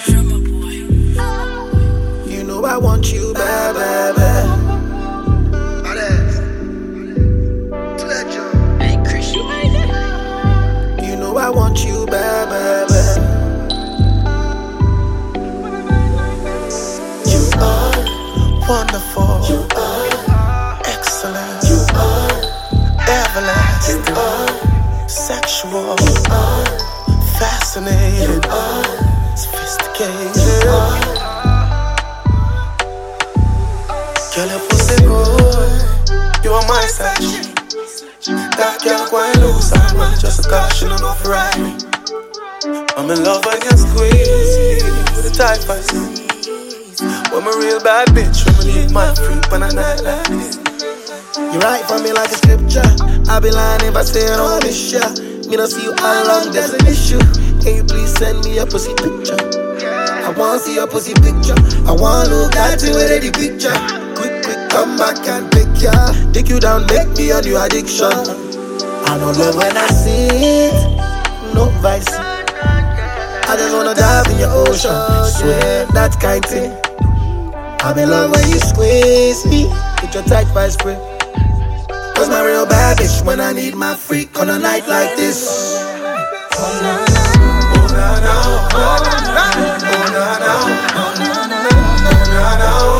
You know I want you bad, bad, bad. You know I want you bad, bad, bad. You are wonderful. You are excellent. You are everlasting. You are sexual. You are fascinating. You are sophisticated. You are. Girl, your pussy good. You are my section. That girl go and lose her man just a caution on off right. I'm in love when you squeeze with the tight fast. When my real bad bitch, when me need my freak on a night like this. You write for me like a scripture. I be lying if I say I don't miss ya. Me don't see you all along, there's an issue. Can you please send me a pussy picture? I want see your pussy picture. I want look at you with the picture. Quick, come back and pick ya. Take you down, make me a new addiction. I don't love when I see it, no vice. I just wanna dive in your ocean. Swear that kind thing. I'm in love when you squeeze me. Get your tight vice spray. Cause my real bad bitch when I need my freak on a night like this. Oh na na, oh na na, oh na na, oh na na, oh na na, oh na na, oh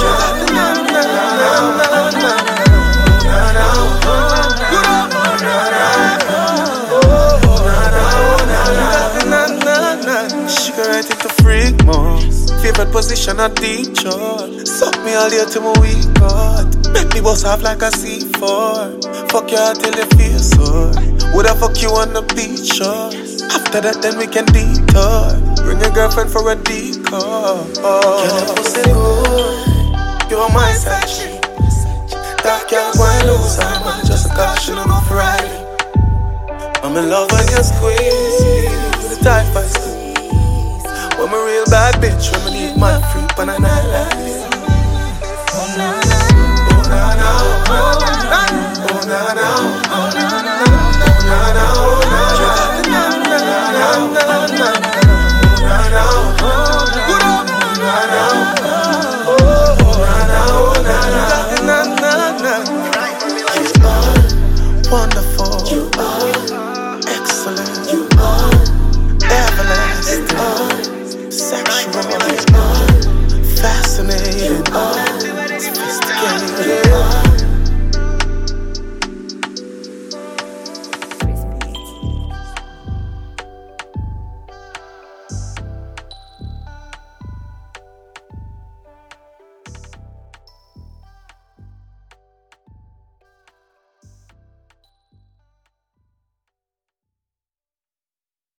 right into freak mode. Favorite position a deep shot. Suck me all day till my weak cut. Make me bust off like a C4. Fuck you till you feel sore. Would I fuck you on the beach shore? After that then we can detour. Bring a girlfriend for a decoy. Girl, your pussy good. You are my section. That girl go and lose her man just a caution on off right. I'm in love when you squeeze with the tight fast. I'm a real bad bitch when I need my freak on a night like this. Oh na na, oh na na, oh na na, oh na na, oh na na, oh na na, oh na na, wonderful. You are excellent. You are everlasting.